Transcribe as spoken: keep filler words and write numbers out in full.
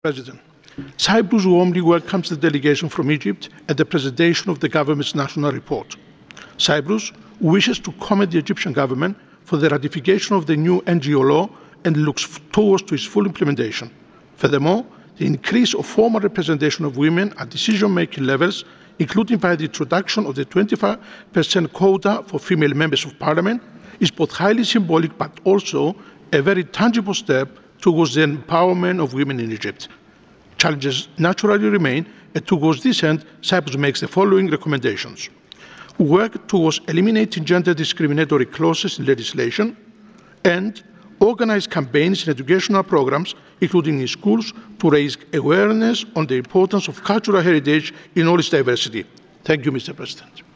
President, Cyprus warmly welcomes the delegation from Egypt and the presentation of the government's national report. Cyprus wishes to commend the Egyptian government for the ratification of the new N G O law and looks towards to its full implementation. Furthermore, the increase of formal representation of women at decision-making levels, including by the introduction of the twenty-five percent quota for female members of parliament, is both highly symbolic but also a very tangible step towards the empowerment of women in Egypt. Challenges naturally remain, and towards this end, Cyprus makes the following recommendations. Work towards eliminating gender discriminatory clauses in legislation, and organise campaigns and educational programmes, including in schools, to raise awareness on the importance of cultural heritage in all its diversity. Thank you, Mister President.